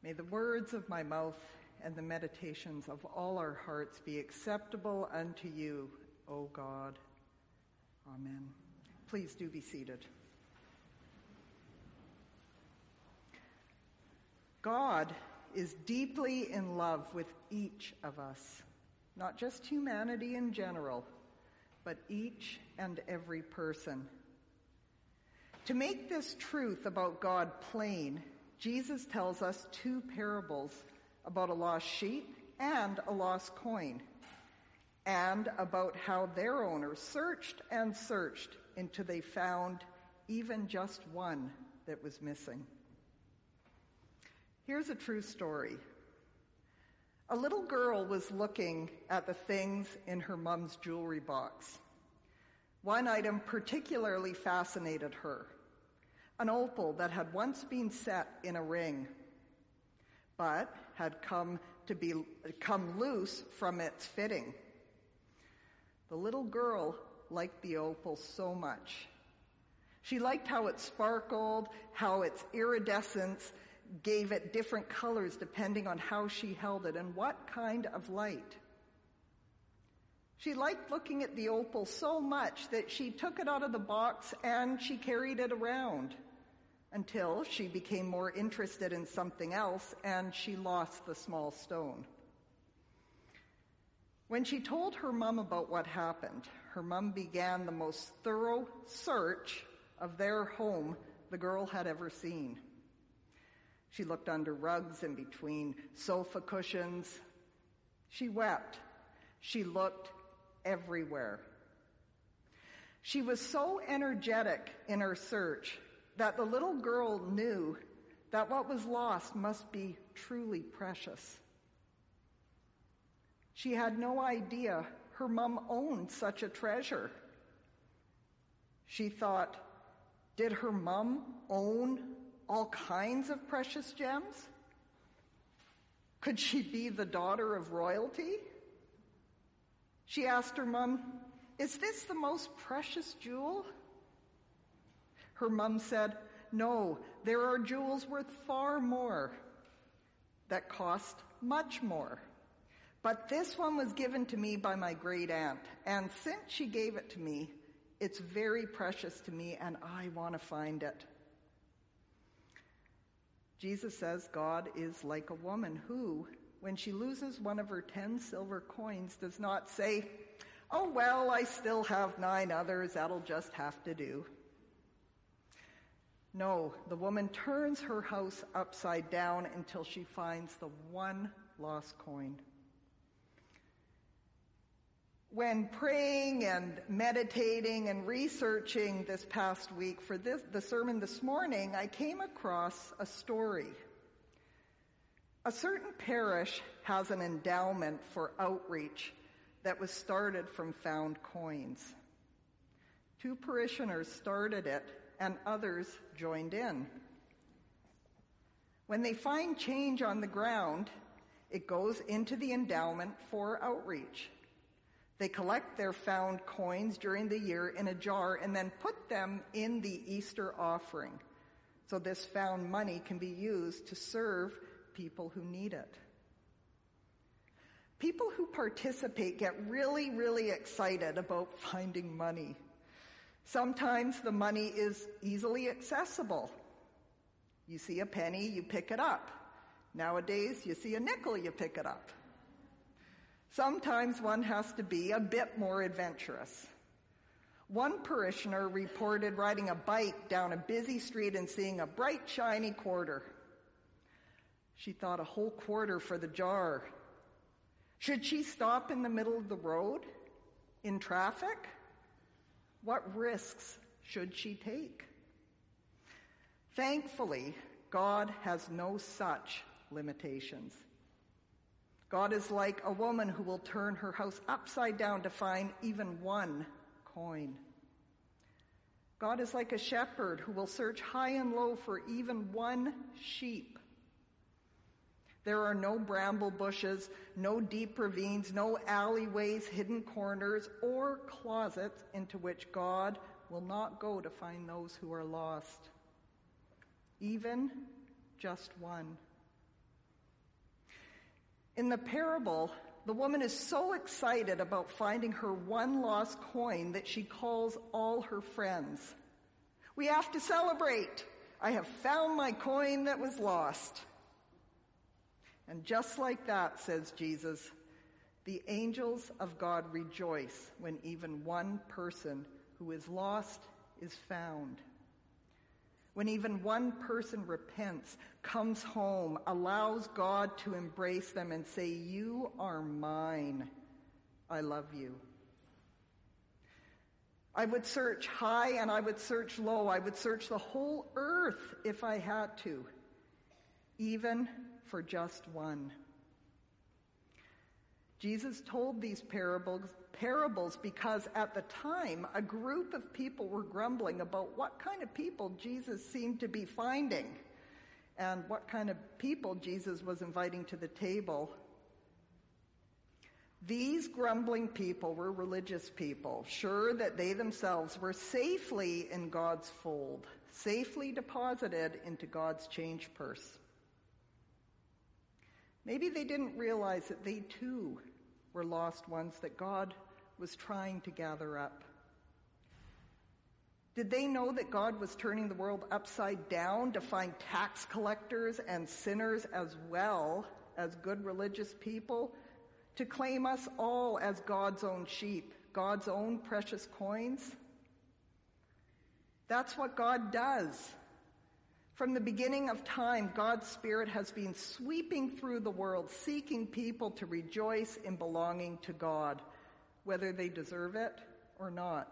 May the words of my mouth and the meditations of all our hearts be acceptable unto you, O God. Amen. Please do be seated. God is deeply in love with each of us, not just humanity in general, but each and every person. To make this truth about God plain, Jesus tells us two parables about a lost sheep and a lost coin, and about how their owners searched and searched until they found even just one that was missing. Here's a true story. A little girl was looking at the things in her mom's jewelry box. One item particularly fascinated her, an opal that had once been set in a ring, but had come loose from its fitting. The little girl liked the opal so much. She liked how it sparkled, how its iridescence gave it different colors depending on how she held it and what kind of light. She liked looking at the opal so much that she took it out of the box and she carried it around until she became more interested in something else and she lost the small stone. When she told her mom about what happened, her mom began the most thorough search of their home the girl had ever seen. She looked under rugs and between sofa cushions. She wept. She looked everywhere. She was so energetic in her search that the little girl knew that what was lost must be truly precious. She had no idea her mom owned such a treasure. She thought, did her mom own all kinds of precious gems? Could she be the daughter of royalty? She asked her mom, is this the most precious jewel? Her mom said, no, there are jewels worth far more that cost much more. But this one was given to me by my great aunt, and since she gave it to me, it's very precious to me and I want to find it. Jesus says God is like a woman who, when she loses one of her 10 silver coins, does not say, oh, well, I still have 9 others, that'll just have to do. No, the woman turns her house upside down until she finds the one lost coin. When praying and meditating and researching this past week for the sermon this morning, I came across a story. A certain parish has an endowment for outreach that was started from found coins. 2 parishioners started it and others joined in. When they find change on the ground, it goes into the endowment for outreach. They collect their found coins during the year in a jar and then put them in the Easter offering. So this found money can be used to serve people who need it. People who participate get really, really excited about finding money. Sometimes the money is easily accessible. You see a penny, you pick it up. Nowadays, you see a nickel, you pick it up. Sometimes one has to be a bit more adventurous. One parishioner reported riding a bike down a busy street and seeing a bright, shiny quarter. She thought, a whole quarter for the jar. Should she stop in the middle of the road, in traffic? What risks should she take? Thankfully, God has no such limitations. God is like a woman who will turn her house upside down to find even one coin. God is like a shepherd who will search high and low for even one sheep. There are no bramble bushes, no deep ravines, no alleyways, hidden corners, or closets into which God will not go to find those who are lost. Even just one. In the parable, the woman is so excited about finding her one lost coin that she calls all her friends. We have to celebrate. I have found my coin that was lost. And just like that, says Jesus, the angels of God rejoice when even one person who is lost is found. When even one person repents, comes home, allows God to embrace them and say, "You are mine. I love you." I would search high and I would search low. I would search the whole earth if I had to, even for just one. Jesus told these parables because at the time, a group of people were grumbling about what kind of people Jesus seemed to be finding and what kind of people Jesus was inviting to the table. These grumbling people were religious people, sure that they themselves were safely in God's fold, safely deposited into God's change purse. Maybe they didn't realize that they too were lost ones that God was trying to gather up. Did they know that God was turning the world upside down to find tax collectors and sinners as well as good religious people, to claim us all as God's own sheep, God's own precious coins? That's what God does. From the beginning of time, God's Spirit has been sweeping through the world, seeking people to rejoice in belonging to God, whether they deserve it or not.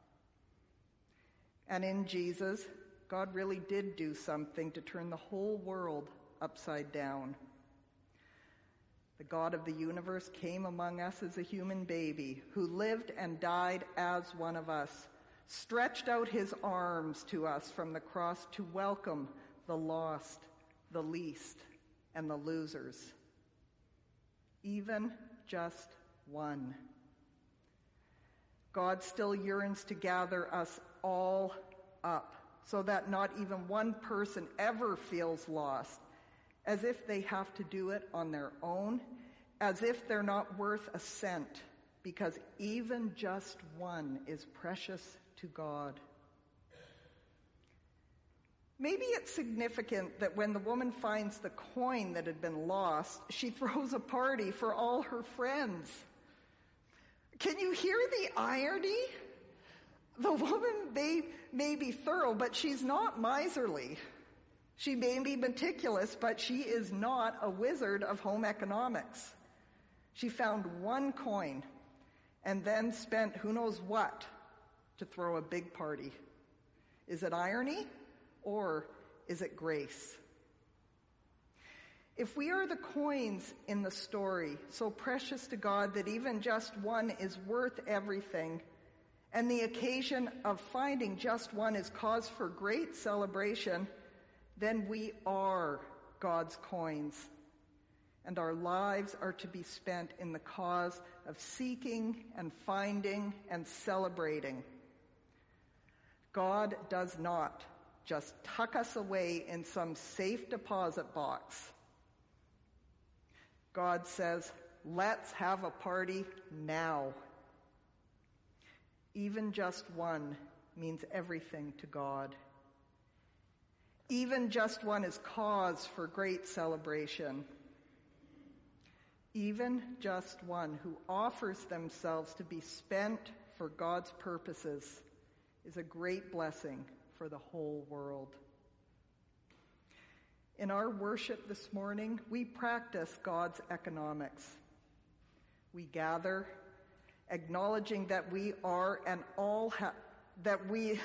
And in Jesus, God really did do something to turn the whole world upside down. The God of the universe came among us as a human baby who lived and died as one of us, stretched out his arms to us from the cross to welcome the lost, the least, and the losers. Even just one. God still yearns to gather us all up so that not even one person ever feels lost, as if they have to do it on their own, as if they're not worth a cent, because even just one is precious to God. Maybe it's significant that when the woman finds the coin that had been lost, she throws a party for all her friends. Can you hear the irony? The woman may be thorough, but she's not miserly. She may be meticulous, but she is not a wizard of home economics. She found one coin and then spent who knows what to throw a big party. Is it irony or is it grace? If we are the coins in the story, so precious to God that even just one is worth everything, and the occasion of finding just one is cause for great celebration, then we are God's coins, and our lives are to be spent in the cause of seeking and finding and celebrating. God does not just tuck us away in some safe deposit box. God says, let's have a party now. Even just one means everything to God. Even just one is cause for great celebration. Even just one who offers themselves to be spent for God's purposes is a great blessing for the whole world. In our worship this morning, we practice God's economics. We gather, acknowledging that we are and all that we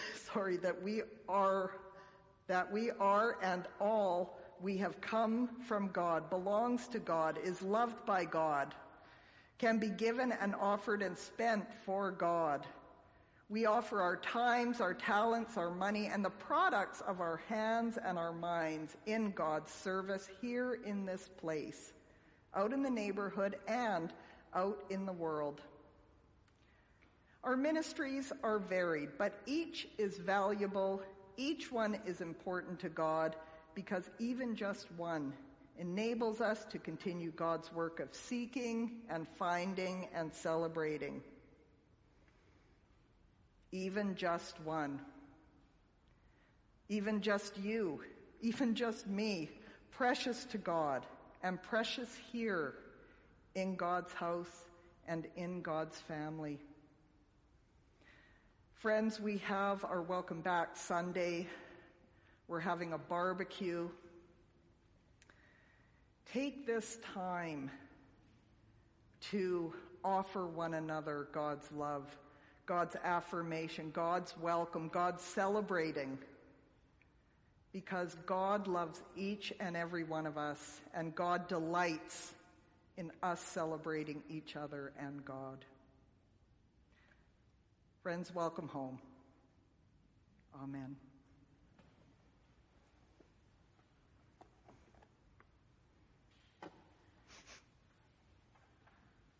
are and all we have come from God, belongs to God, is loved by God, can be given and offered and spent for God. We offer our times, our talents, our money, and the products of our hands and our minds in God's service here in this place, out in the neighborhood and out in the world. Our ministries are varied, but each is valuable. Each one is important to God because even just one enables us to continue God's work of seeking and finding and celebrating. Even just one. Even just you. Even just me. Precious to God and precious here in God's house and in God's family. Friends, we have our Welcome Back Sunday. We're having a barbecue. Take this time to offer one another God's love, God's affirmation, God's welcome, God's celebrating. Because God loves each and every one of us, and God delights in us celebrating each other and God. Friends, welcome home. Amen.